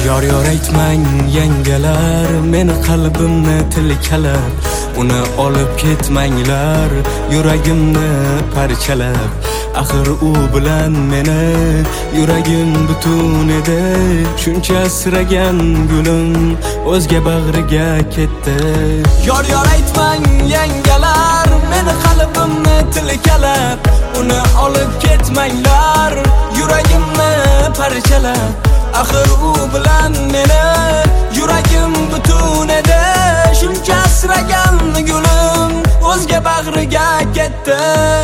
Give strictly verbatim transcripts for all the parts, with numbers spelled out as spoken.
Yor yor aytmang yangalar, meni qalbimni tilkalab, uni olib ketmanglar, yuragimni parchalab. Axir u bilan meni yuragim butun edi, shuncha asragan gulim o'zga bag'riga ketdi. Yor yor aytmang yangalar, meni qalbimni tilkalab, uni olib ketmanglar, yuragimni parchalab. Axir u bilan meni yuragim butun edi, shuncha asragan gulim o'zga bag'riga ketdi.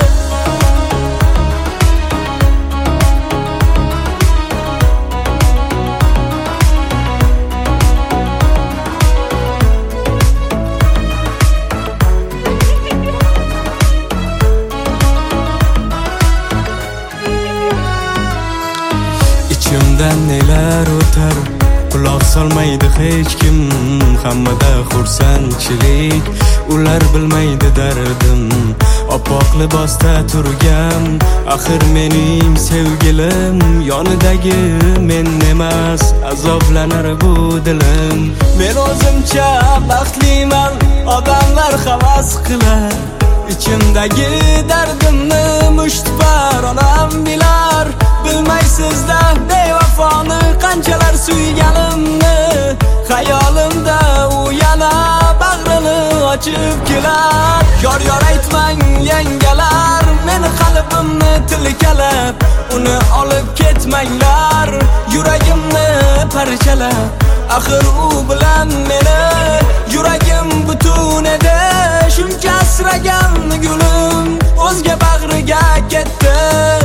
Ichimdan nelar o'tar, quloq solmaydi hech kim. Hammada xursandchilik, ular bilmaydi dardim. Oppoq libosda turgan, axir mening sevgilim. Yonidagi men emas, azoblanar bu dilim. Men o'zimcha baxtliman, odamlar havas qilar. Ichimdagi dardimni mushtpar onam bilar. Bilmaysizda bevafoni qanchalar suyganimni. Xayolimda u yana bag'rini ochib kelar. Yor yor aytmang yangalar, meni qalbimni tilkalab, uni olib ketmanglar, yuragimni parchalab. Axir u bilan meni yuragim butun edi, shuncha asragan gulim o'zga bag'riga ketdi.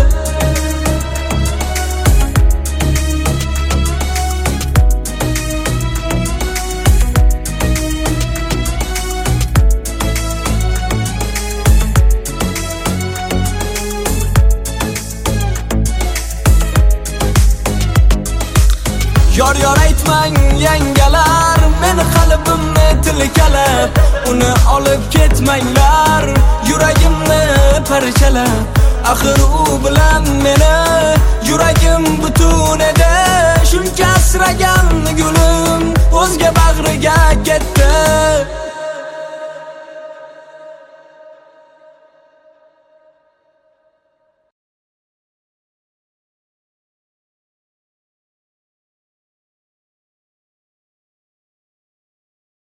Yor yor aytmang yangalar, meni qalbimni tilkalab, uni olib ketmanglar, yuragimni parchalab. Axir u bilan